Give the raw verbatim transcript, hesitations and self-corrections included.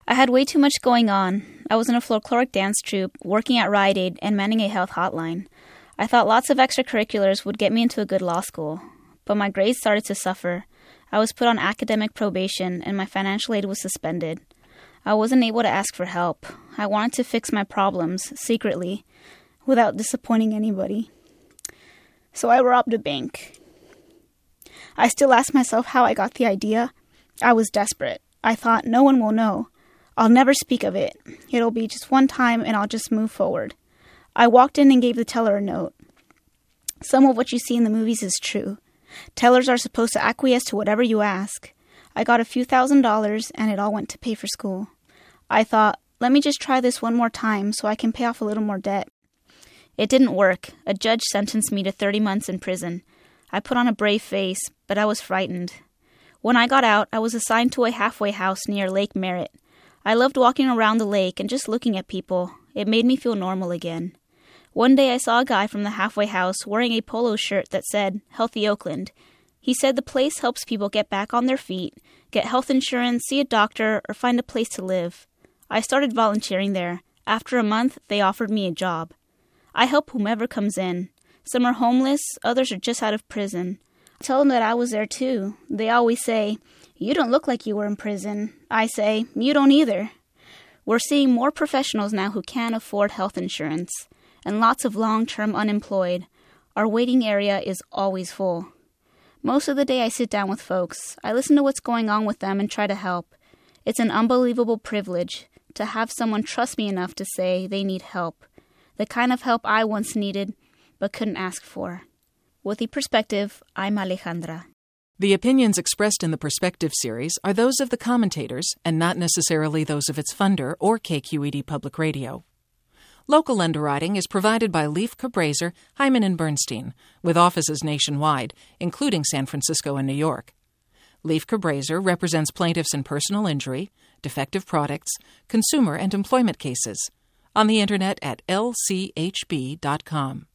I had way too much going on. I was in a folkloric dance troupe, working at Rite Aid, and manning a health hotline. I thought lots of extracurriculars would get me into a good law school, but my grades started to suffer. I was put on academic probation, and my financial aid was suspended. I wasn't able to ask for help. I wanted to fix my problems, secretly, without disappointing anybody. So I robbed a bank. I still ask myself how I got the idea. I was desperate. I thought, no one will know. I'll never speak of it. It'll be just one time and I'll just move forward. I walked in and gave the teller a note. Some of what you see in the movies is true. Tellers are supposed to acquiesce to whatever you ask. I got a few thousand dollars and it all went to pay for school. I thought, let me just try this one more time so I can pay off a little more debt. It didn't work. A judge sentenced me to thirty months in prison. I put on a brave face, but I was frightened. When I got out, I was assigned to a halfway house near Lake Merritt. I loved walking around the lake and just looking at people. It made me feel normal again. One day I saw a guy from the halfway house wearing a polo shirt that said, Healthy Oakland. He said the place helps people get back on their feet, get health insurance, see a doctor, or find a place to live. I started volunteering there. After a month, they offered me a job. I help whomever comes in. Some are homeless, others are just out of prison. I tell them that I was there too. They always say, you don't look like you were in prison. I say, you don't either. We're seeing more professionals now who can't afford health insurance, and lots of long-term unemployed. Our waiting area is always full. Most of the day I sit down with folks. I listen to what's going on with them and try to help. It's an unbelievable privilege to have someone trust me enough to say they need help. The kind of help I once needed, but couldn't ask for. With the Perspective, I'm Alejandra. The opinions expressed in the Perspective series are those of the commentators and not necessarily those of its funder or K Q E D Public Radio. Local underwriting is provided by Leif Cabraser, Hyman and Bernstein, with offices nationwide, including San Francisco and New York. Leif Cabraser represents plaintiffs in personal injury, defective products, consumer and employment cases. On the Internet at L C H B dot com.